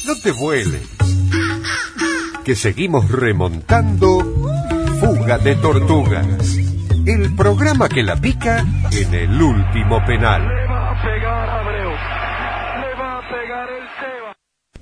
No te vueles, que seguimos remontando Fuga de Tortugas, el programa que la pica en el último penal. Le va a pegar a Abreu, le va a pegar el Seba.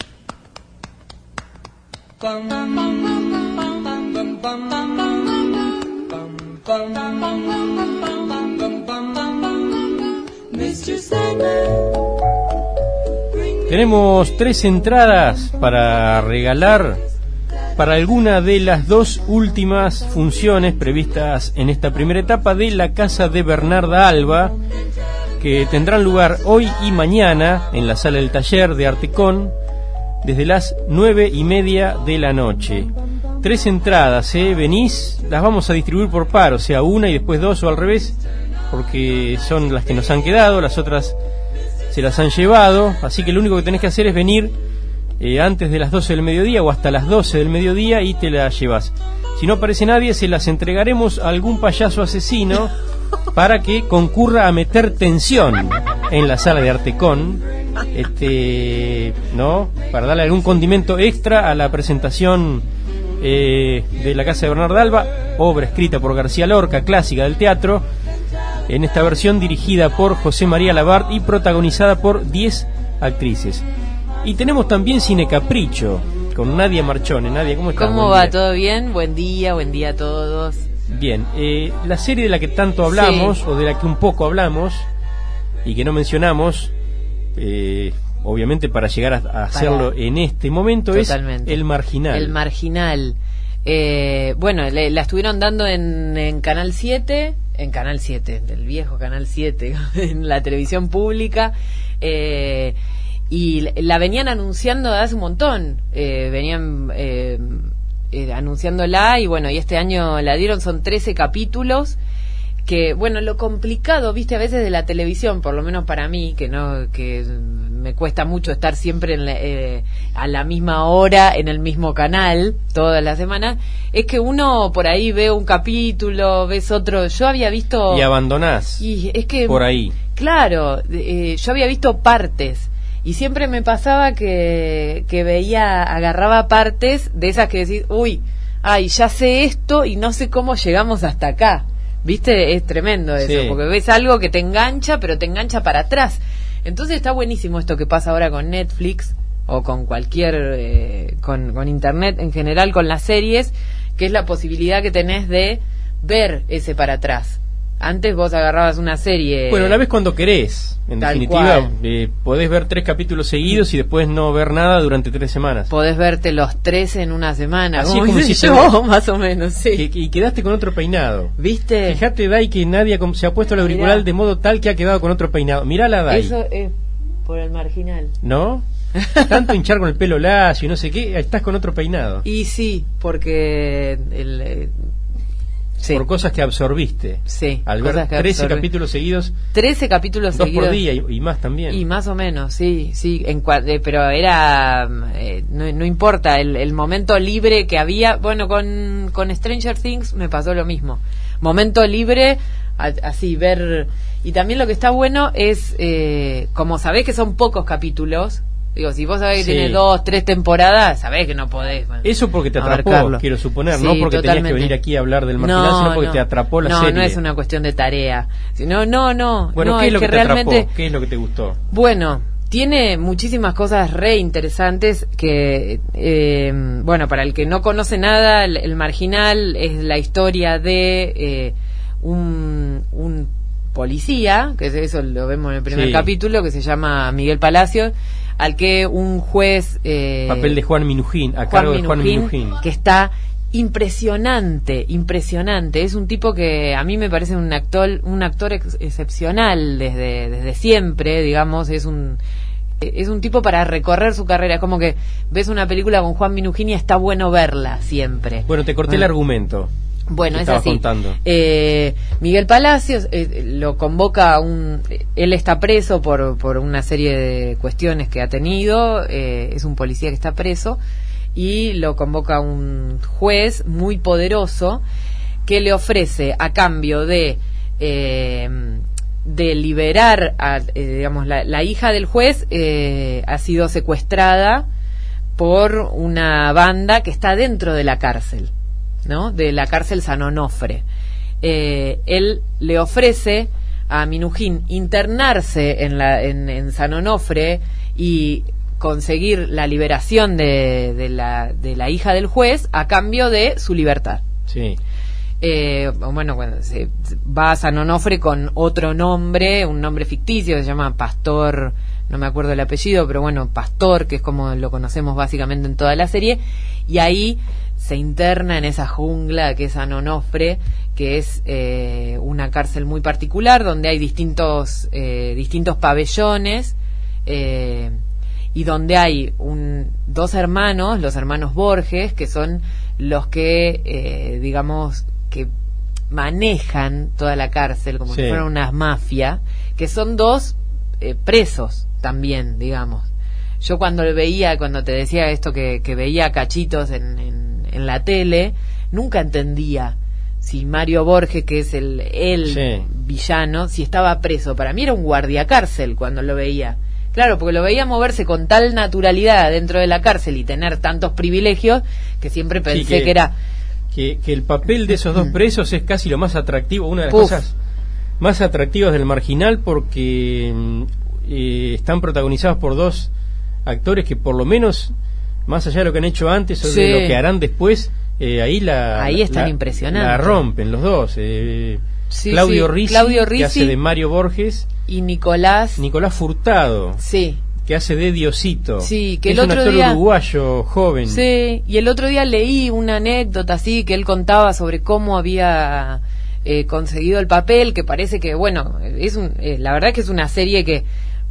Tenemos 3 entradas para regalar para alguna de las 2 últimas funciones previstas en esta primera etapa de la casa de Bernarda Alba, que tendrán lugar hoy y mañana en la sala del taller de Artecon desde las 9:30 de la noche. 3 entradas, venís, las vamos a distribuir por par, o sea, una y después 2 o al revés, porque son las que nos han quedado, las otras se las han llevado, así que lo único que tenés que hacer es venir antes de las 12 del mediodía o hasta las 12 del mediodía y te las llevas. Si no aparece nadie, se las entregaremos a algún payaso asesino para que concurra a meter tensión en la sala de Artecon, ¿no? Para darle algún condimento extra a la presentación de la casa de Bernarda Alba, obra escrita por García Lorca, clásica del teatro, en esta versión dirigida por José María Labart y protagonizada por 10 actrices. Y tenemos también Cine Capricho con Nadia Marchone. Nadia, ¿cómo estás? ¿Cómo va? ¿Todo bien? Buen día a todos. Bien, la serie de la que tanto hablamos, sí, o de la que un poco hablamos y que no mencionamos, obviamente para llegar a hacerlo en este momento, totalmente, es El Marginal. El Marginal. Bueno, la estuvieron dando en Canal 7, del viejo Canal 7, en la televisión pública, y la venían anunciando de hace un montón, venían anunciándola, y bueno, y este año la dieron, son 13 capítulos, que bueno, lo complicado, viste, a veces de la televisión, por lo menos para mí, que me cuesta mucho estar siempre a la misma hora en el mismo canal toda la semana, es que uno por ahí ve un capítulo, ves otro. Yo había visto y abandonás, y es que por ahí, claro, yo había visto partes y siempre me pasaba que agarraba partes de esas que decís, uy, ay, ya sé esto y no sé cómo llegamos hasta acá. ¿Viste? Es tremendo eso, sí, porque ves algo que te engancha, pero te engancha para atrás. Entonces está buenísimo esto que pasa ahora con Netflix o con cualquier, con Internet en general, con las series, que es la posibilidad que tenés de ver ese para atrás. Antes vos agarrabas una serie... Bueno, la ves cuando querés. En definitiva, podés ver 3 capítulos seguidos y después no ver nada durante 3 semanas. Podés verte los 3 en una semana. Así como hiciste yo, más o menos, sí. Y quedaste con otro peinado. ¿Viste? Fíjate, Dai, que Nadia se ha puesto el auricular de modo tal que ha quedado con otro peinado. Mirala, Dai. Eso es por El Marginal. ¿No? Tanto hinchar con el pelo lacio y no sé qué, estás con otro peinado. Y sí, porque... Sí. Por cosas que absorbiste. Sí. Al ver 13 capítulos seguidos. 13 capítulos 2 seguidos. por día y más también. Y más o menos, sí. Pero era... no importa, el momento libre que había... Bueno, con Stranger Things me pasó lo mismo. Momento libre, así, ver... Y también lo que está bueno es, como sabés que son pocos capítulos... Digo, si vos sabés que tiene 2, 3 temporadas, sabés que no podés. Eso porque te atrapó, quiero suponer, sí, no porque totalmente. Tenías que venir aquí a hablar del Marginal, sino porque te atrapó la serie. No es una cuestión de tarea. No. Bueno, ¿qué es lo que te realmente atrapó? ¿Qué es lo que te gustó? Bueno, tiene muchísimas cosas re interesantes que, bueno, para el que no conoce nada, el Marginal es la historia de un policía, que eso lo vemos en el primer capítulo, que se llama Miguel Palacios, al que un juez... papel de Juan Minujín, a cargo de Juan Minujín, que está impresionante. Es un tipo que a mí me parece un actor excepcional desde siempre, digamos. Es un tipo para recorrer su carrera. Es como que ves una película con Juan Minujín y está bueno verla siempre. Bueno, te corté el argumento. Bueno, es así. Miguel Palacios lo convoca él está preso por una serie de cuestiones que ha tenido, es un policía que está preso y lo convoca un juez muy poderoso que le ofrece a cambio de liberar a, digamos, la hija del juez ha sido secuestrada por una banda que está dentro de la cárcel, ¿no? De la cárcel San Onofre. Él le ofrece a Minujín internarse en San Onofre y conseguir la liberación de la hija del juez a cambio de su libertad. Sí. Bueno, se va a San Onofre con otro nombre, un nombre ficticio que se llama Pastor, no me acuerdo el apellido, pero bueno, Pastor, que es como lo conocemos básicamente en toda la serie, y ahí se interna en esa jungla que es San Onofre, que es una cárcel muy particular donde hay distintos pabellones, y donde hay dos hermanos, los hermanos Borges, que son los que digamos que manejan toda la cárcel como si fueran unas mafias, que son dos presos también, digamos. Yo cuando te decía esto que veía cachitos en la tele, nunca entendía si Mario Borges, que es el villano, si estaba preso. Para mí era un guardiacárcel cuando lo veía. Claro, porque lo veía moverse con tal naturalidad dentro de la cárcel y tener tantos privilegios que siempre pensé que era... Que el papel de esos dos presos es casi lo más atractivo, una de las cosas más atractivas del Marginal, porque están protagonizados por dos actores que por lo menos, más allá de lo que han hecho antes o de lo que harán después, ahí están impresionantes. La rompen los dos. Claudio Ricci, que hace de Mario Borges, y Nicolás Furtado, que hace de Diosito, que es el otro un actor día, uruguayo joven. Y el otro día leí una anécdota así que él contaba sobre cómo había conseguido el papel, que parece que, bueno, la verdad es que es una serie que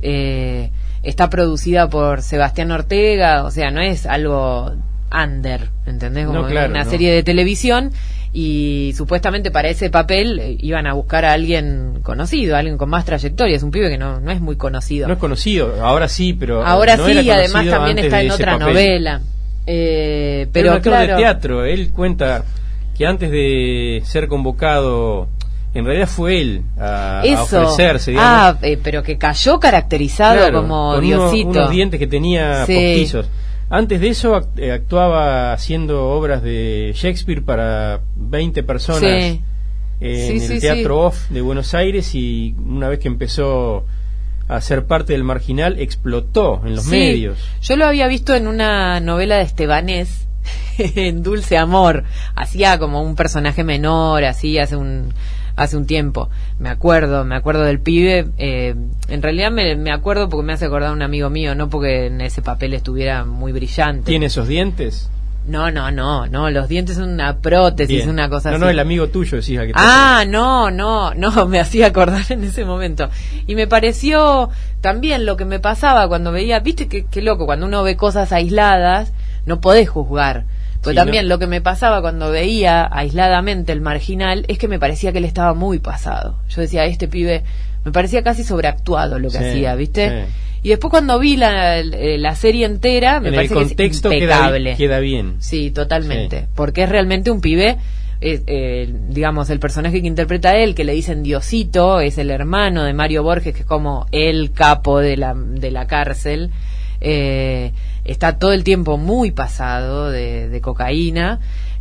está producida por Sebastián Ortega, o sea, no es algo under, ¿entendés? Como una serie de televisión, y supuestamente para ese papel iban a buscar a alguien conocido, alguien con más trayectoria. Es un pibe que no es muy conocido. No es conocido, ahora sí, pero ahora no sí, era y además también está en otra novela. Pero un actor de teatro. Él cuenta que antes de ser convocado, en realidad fue él a ofrecerse, digamos. Pero que cayó caracterizado como con Diosito. Unos dientes que tenía postizos. Antes de eso actuaba haciendo obras de Shakespeare para 20 personas en el Teatro Off de Buenos Aires, y una vez que empezó a ser parte del Marginal explotó en los medios. Yo lo había visto en una novela de Estebanés, en Dulce Amor, hacía como un personaje menor, así hace un tiempo. Me acuerdo del pibe. En realidad me acuerdo porque me hace acordar a un amigo mío, no porque en ese papel estuviera muy brillante. ¿Tiene esos dientes? No, los dientes son una prótesis, una cosa así. No, el amigo tuyo decía que... No, me hacía acordar en ese momento. Y me pareció también lo que me pasaba cuando veía, viste qué loco, cuando uno ve cosas aisladas, no podés juzgar. Pues también lo que me pasaba cuando veía aisladamente el Marginal es que me parecía que él estaba muy pasado. Yo decía, este pibe me parecía casi sobreactuado lo que hacía, ¿viste? Y después cuando vi la serie entera, me parece que es impecable. Queda bien. Sí, totalmente. Porque es realmente un pibe, digamos, el personaje que interpreta él, que le dicen Diosito, es el hermano de Mario Borges, que es como el capo de la cárcel. Está todo el tiempo muy pasado de cocaína,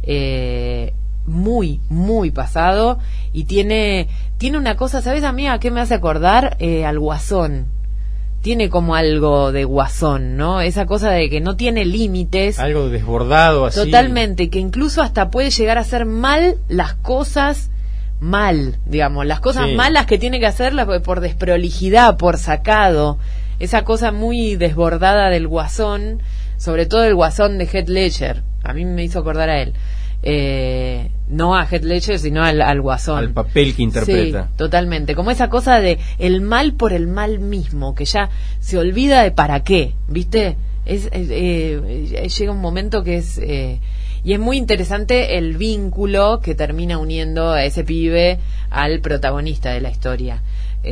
muy pasado, y tiene una cosa, ¿sabes a mí a qué me hace acordar? Al Guasón. Tiene como algo de Guasón, ¿no? Esa cosa de que no tiene límites. Algo desbordado así. Totalmente, que incluso hasta puede llegar a hacer mal las cosas digamos, las cosas malas que tiene que hacerlas por desprolijidad, por sacado. Esa cosa muy desbordada del Guasón, sobre todo el Guasón de Heath Ledger, a mí me hizo acordar a él. No a Heath Ledger, sino al Guasón. Al papel que interpreta. Sí, totalmente. Como esa cosa de el mal por el mal mismo, que ya se olvida de para qué, ¿viste? Llega un momento que es... y es muy interesante el vínculo que termina uniendo a ese pibe al protagonista de la historia.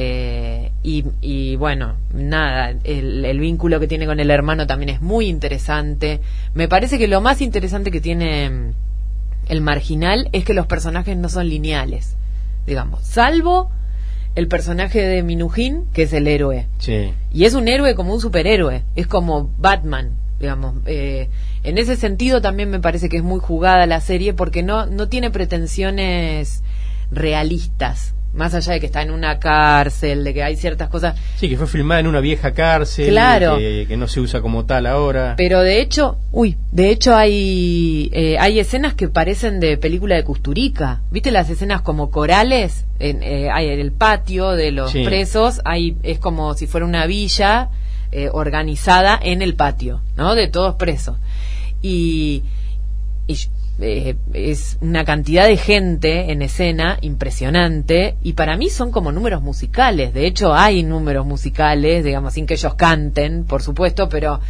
Y bueno, nada, el vínculo que tiene con el hermano también es muy interesante. Me parece que lo más interesante que tiene el Marginal es que los personajes no son lineales, digamos, salvo el personaje de Minujín, que es el héroe. Y es un héroe como un superhéroe, es como Batman, digamos. En ese sentido también me parece que es muy jugada la serie porque no tiene pretensiones realistas, más allá de que está en una cárcel, de que hay ciertas cosas. Sí, que fue filmada en una vieja cárcel, claro, que no se usa como tal ahora. Pero de hecho hay escenas que parecen de película de Kusturica. ¿Viste las escenas como corales? Hay en el patio de los presos, es como si fuera una villa organizada en el patio, ¿no? De todos presos. Y es una cantidad de gente en escena impresionante, y para mí son como números musicales. De hecho hay números musicales, digamos, sin que ellos canten, por supuesto, pero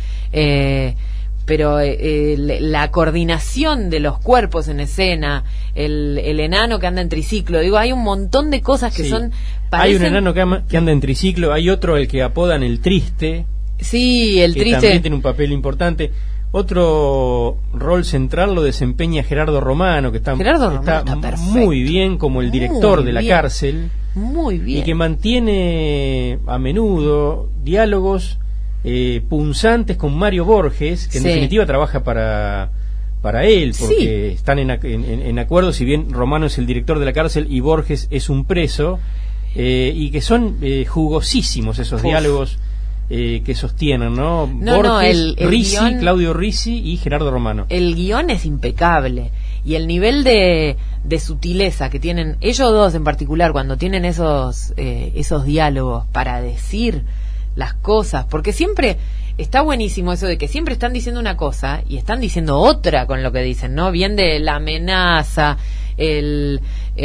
la coordinación de los cuerpos en escena, el enano que anda en triciclo, digo, hay un montón de cosas que son... Hay un enano que anda en triciclo, hay otro el que apodan el Triste. Sí, el que Triste también tiene un papel importante. Otro rol central lo desempeña Gerardo Romano, que está muy bien como el director de la cárcel. Muy bien. Y que mantiene a menudo diálogos punzantes con Mario Borges, que en definitiva trabaja para él, porque están en acuerdo, si bien Romano es el director de la cárcel y Borges es un preso, y que son jugosísimos esos diálogos que sostienen, ¿no? Borges, Claudio Risi y Gerardo Romano. El guión es impecable, y el nivel de sutileza que tienen ellos dos en particular cuando tienen esos diálogos para decir las cosas, porque siempre está buenísimo eso de que siempre están diciendo una cosa y están diciendo otra con lo que dicen, ¿no? Bien de la amenaza, el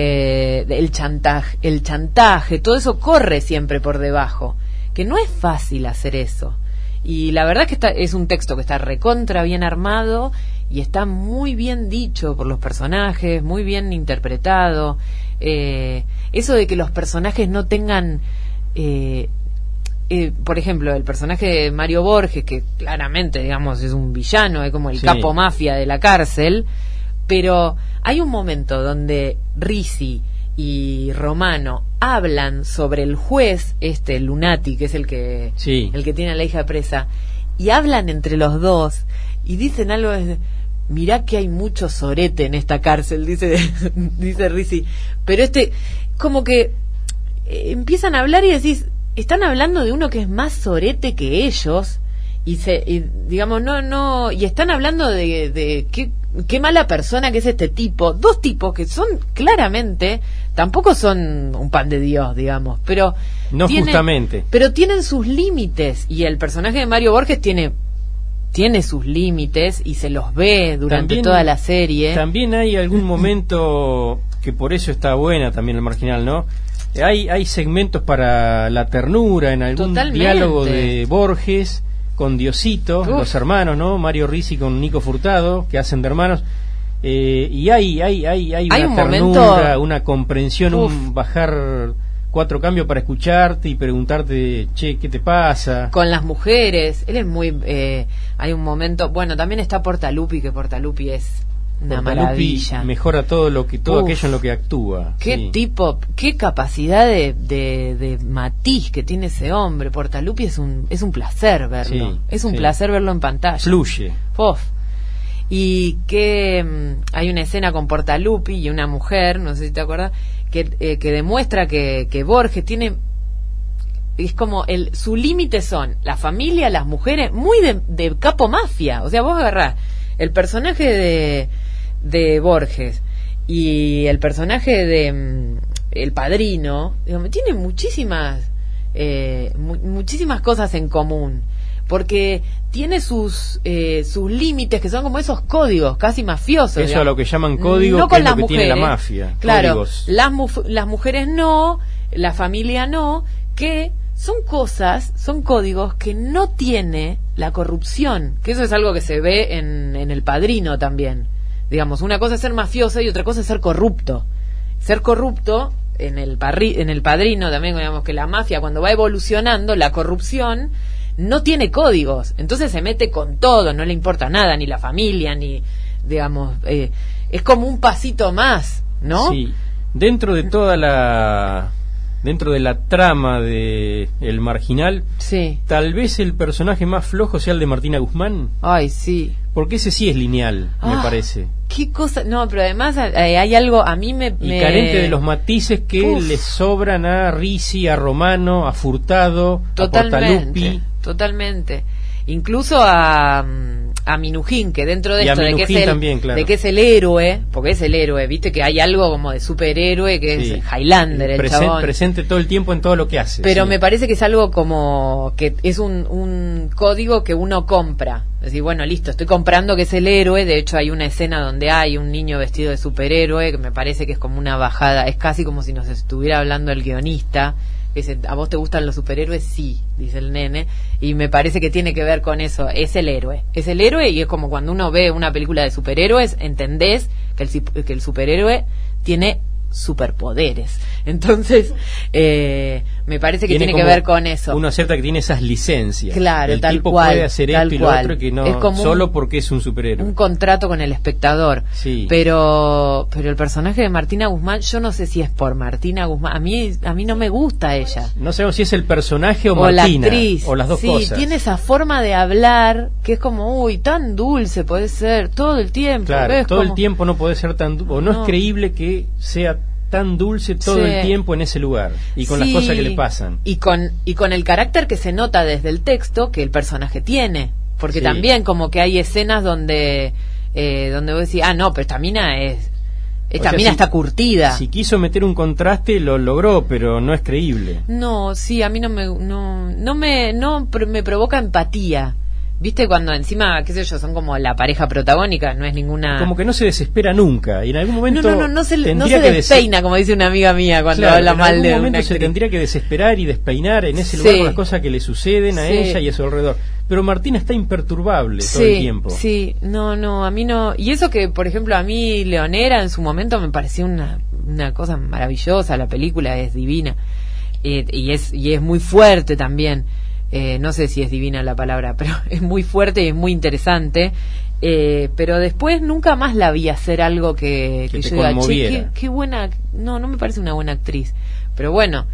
chantaje, todo eso corre siempre por debajo, que no es fácil hacer eso. Y la verdad es que es un texto que está recontra bien armado y está muy bien dicho por los personajes, muy bien interpretado. Eso de que los personajes no tengan... por ejemplo, el personaje de Mario Borges, que claramente, digamos, es un villano, es como el capo mafia de la cárcel, pero hay un momento donde Risi y Romano hablan sobre el juez, Lunati, que es el que tiene a la hija presa, y hablan entre los dos y dicen algo de, mirá que hay mucho sorete en esta cárcel, dice Risi, pero como que empiezan a hablar y decís, están hablando de uno que es más sorete que ellos, y digamos, y están hablando de qué mala persona que es este tipo, dos tipos que son claramente, tampoco son un pan de Dios, digamos, pero justamente, pero tienen sus límites, y el personaje de Mario Borges tiene sus límites y se los ve durante toda la serie. También hay algún momento que por eso está buena también el Marginal, ¿no? Hay segmentos para la ternura en algún diálogo de Borges con Diosito, los hermanos, ¿no? Mario Risi con Nico Furtado, que hacen de hermanos, y hay una ternura, una comprensión, un bajar 4 cambios para escucharte y preguntarte, che, ¿qué te pasa? Con las mujeres, él es muy... hay un momento... Bueno, también está Portalupi, que Portalupi es una maravilla. Mejora todo aquello en lo que actúa. Qué tipo, qué capacidad de matiz que tiene ese hombre. Portalupi es un placer verlo. Es un placer verlo en pantalla. Fluye. Y que hay una escena con Portalupi y una mujer, no sé si te acuerdas, que demuestra que Borges tiene... Es como su límite son la familia, las mujeres, muy de capo mafia. O sea, vos agarrás el personaje de Borges y el personaje de El Padrino, digamos, tiene muchísimas cosas en común, porque tiene sus límites que son como esos códigos casi mafiosos. Eso es lo que llaman código, no que con es las lo que mujeres, tiene la mafia. Claro, las mujeres no, la familia no, que son códigos que no tiene la corrupción, que eso es algo que se ve en El Padrino también. Digamos, una cosa es ser mafioso y otra cosa es ser corrupto. Ser corrupto en el Padrino también, digamos que la mafia cuando va evolucionando, la corrupción no tiene códigos, entonces se mete con todo, no le importa nada, ni la familia, ni, digamos, es como un pasito más, ¿no? Sí, dentro de toda dentro de la trama de El Marginal, Sí. tal vez el personaje más flojo sea el de Martina Guzmán, Ay, sí. porque ese sí es lineal, me parece. Qué cosa. No, pero además hay algo, a mí me... Y carente de los matices que Uf. le sobran a Ricci, a Romano, a Furtado, a Portaluppi. Totalmente. Incluso a Minujín, que dentro de Y a esto de que, Minujín es el, también, claro. de que es el héroe, porque es el héroe, viste que hay algo como de superhéroe que Sí. es Highlander, el chabón. Presente todo el tiempo en todo lo que hace. Pero sí. me parece que es algo como que es un código que uno compra. Es decir, bueno, listo, estoy comprando que es el héroe. De hecho, hay una escena donde hay un niño vestido de superhéroe, que me parece que es como una bajada. Es casi como si nos estuviera hablando el guionista. Que dice, ¿a vos te gustan los superhéroes? Sí, dice el nene. Y me parece que tiene que ver con eso. Es el héroe. Es el héroe y es como cuando uno ve una película de superhéroes, entendés que el superhéroe tiene superpoderes. Entonces, me parece que tiene que ver con eso. Uno acepta que tiene esas licencias. Claro, el tal tipo cual, puede hacer tal esto y lo cual. otro que no, Es como solo porque es un superhéroe. Un contrato con el espectador. Sí. Pero el personaje de Martina Guzmán, yo no sé si es por Martina Guzmán. A mí no me gusta ella. No sabemos si es el personaje o la Martina, actriz. o las dos sí, cosas. Tiene esa forma de hablar que es como, uy, tan dulce puede ser todo el tiempo. Claro, ¿ves? todo el Como- tiempo no puede ser tan o no No. es creíble que sea tan dulce todo Sí. el tiempo en ese lugar y con las Sí, cosas que le pasan. y con el carácter que se nota desde el texto que el personaje tiene, porque Sí. también como que hay escenas donde vos decís, no, pero esta mina O sea, está curtida. Si quiso meter un contraste lo logró, pero no es creíble. No, sí, a mí no me provoca empatía. ¿Viste cuando encima, qué sé yo, son como la pareja protagónica, no es ninguna... Como que no se desespera nunca y en algún momento no se tendría que despeina, como dice una amiga mía cuando Claro, habla en mal algún de momento una se actriz. tendría que desesperar y despeinar en ese Sí. lugar con las cosas que le suceden a Sí. ella y a su alrededor. Pero Martina está imperturbable todo el tiempo. Sí, no, a mí no. Y eso que, por ejemplo, a mí Leonera en su momento me pareció una cosa maravillosa, la película es divina. Y es muy fuerte también. No sé si es divina la palabra, pero es muy fuerte y es muy interesante. Pero después nunca más la vi hacer algo que Que te yo diga, che, conmoviera. qué buena. No me parece una buena actriz. Pero bueno,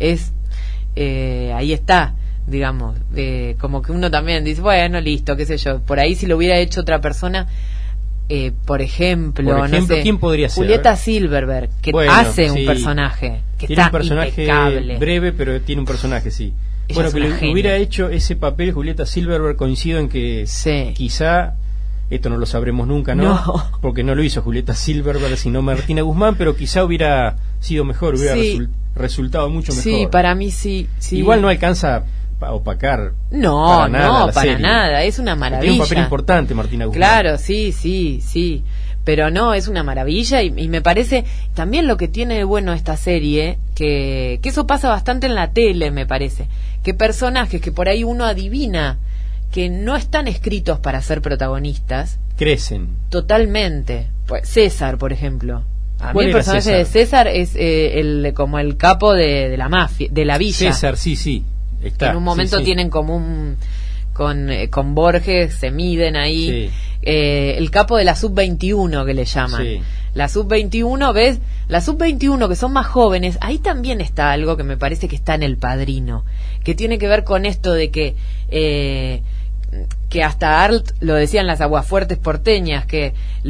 ahí está, digamos. Como que uno también dice, bueno, listo, qué sé yo. Por ahí si lo hubiera hecho otra persona. Por ejemplo, no sé, ¿quién podría ser? Julieta Silverberg, que Bueno, hace un sí. personaje que Tiene está un personaje impecable. breve, pero tiene un personaje, sí. Ella Bueno, es que una le genia. hubiera hecho ese papel Julieta Silverberg, coincido en que Sí. quizá, esto no lo sabremos nunca, ¿no? No. Porque no lo hizo Julieta Silverberg, sino Martina Guzmán, pero quizá hubiera sido mejor, hubiera Sí. resultado mucho mejor. Sí, para mí sí. Igual no alcanza a opacar No, para nada la para serie. nada, es una maravilla. Tiene un papel importante Martina Guzmán. Claro, sí. Pero no, es una maravilla y me parece también lo que tiene de bueno esta serie, que eso pasa bastante en la tele, me parece. Que personajes que por ahí uno adivina que no están escritos para ser protagonistas, Crecen. totalmente. Pues, César, por ejemplo. A mí ¿Cuál el era personaje César? de César es como el capo de la mafia, de la villa. César, sí. Está, En un momento sí. tienen como con Borges, se miden ahí. Sí. El capo de la sub-21 que le llaman. Sí. La sub-21, ¿ves? La sub-21 que son más jóvenes, ahí también está algo que me parece que está en El Padrino, que tiene que ver con esto de que hasta Arlt lo decían las aguafuertes porteñas, que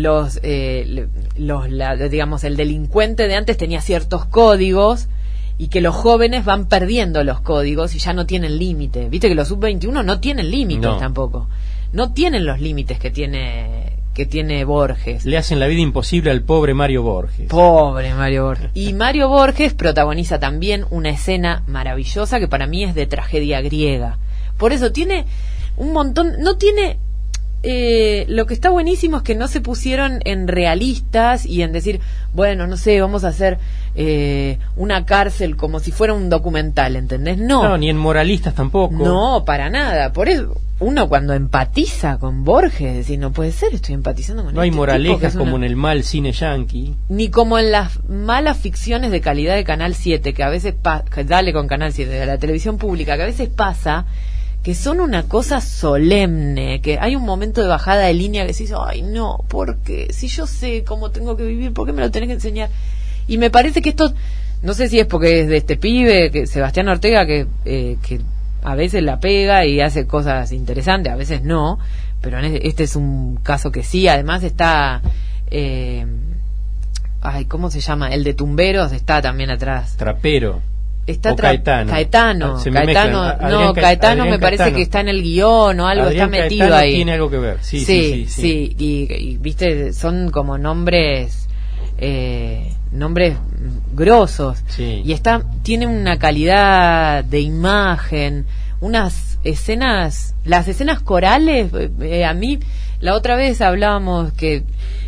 digamos, el delincuente de antes tenía ciertos códigos y que los jóvenes van perdiendo los códigos y ya no tienen límite. Viste que los sub-21 no tienen límites No. tampoco. No tienen los límites que tiene Borges. Le hacen la vida imposible al pobre Mario Borges. Pobre Mario Borges. Y Mario Borges protagoniza también una escena maravillosa que para mí es de tragedia griega. Por eso tiene un montón, no tiene... lo que está buenísimo es que no se pusieron en realistas y en decir, bueno, no sé, vamos a hacer una cárcel como si fuera un documental, ¿entendés? No, ni en moralistas tampoco. No, para nada. Por eso uno cuando empatiza con Borges, decir, no puede ser, estoy empatizando con No hay este tipo que moralejas es como una... en el mal cine yankee. Ni como en las malas ficciones de calidad de Canal 7, que a veces dale con Canal 7, de la televisión pública, que a veces pasa que son una cosa solemne, que hay un momento de bajada de línea que decís, ay no, ¿por qué? Si yo sé cómo tengo que vivir, ¿por qué me lo tenés que enseñar? Y me parece que esto No sé si es porque es de este pibe, que Sebastián Ortega, que a veces la pega y hace cosas interesantes, a veces no, pero este es un caso que sí. Además está ¿cómo se llama? El de Tumberos está también atrás. Trapero. Está Caetano. Caetano me parece Caetano. Que está en el guión o algo. Adrián está metido Caetano ahí. Tiene algo que ver. Sí. Y viste, son como nombres grosos. Sí. Y tiene una calidad de imagen, unas escenas, las escenas corales. A mí la otra vez hablábamos que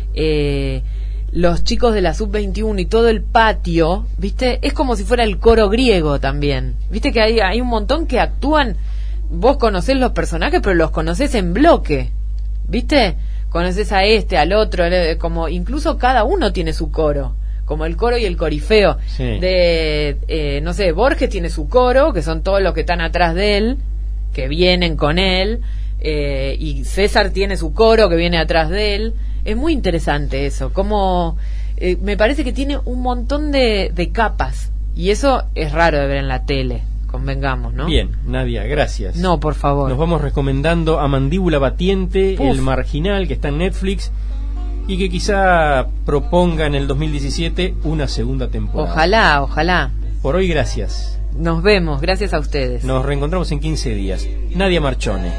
los chicos de la Sub-21 y todo el patio, ¿viste? Es como si fuera el coro griego también. ¿Viste que hay un montón que actúan? Vos conocés los personajes, pero los conocés en bloque, ¿viste? Conocés a este, al otro, como incluso cada uno tiene su coro, como el coro y el corifeo. Sí. No sé, Borges tiene su coro, que son todos los que están atrás de él, que vienen con él, y César tiene su coro, que viene atrás de él. Es muy interesante eso, como me parece que tiene un montón de capas, y eso es raro de ver en la tele, convengamos, ¿no? Bien, Nadia, gracias. No, por favor. Nos vamos recomendando a Mandíbula Batiente, El Marginal, que está en Netflix, y que quizá proponga en el 2017 una segunda temporada. Ojalá. Por hoy, gracias. Nos vemos, gracias a ustedes. Nos reencontramos en 15 días. Nadia Marchone.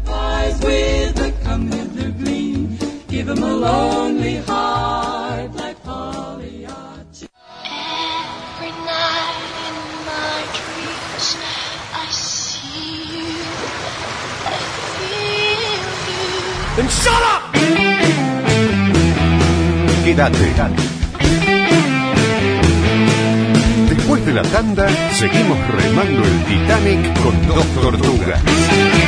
Give him a lonely heart like Pagliacci. Every night in my dreams I see you, I feel you. Then shut up! Quédate. Después de la tanda, seguimos remando el Titanic con dos tortugas.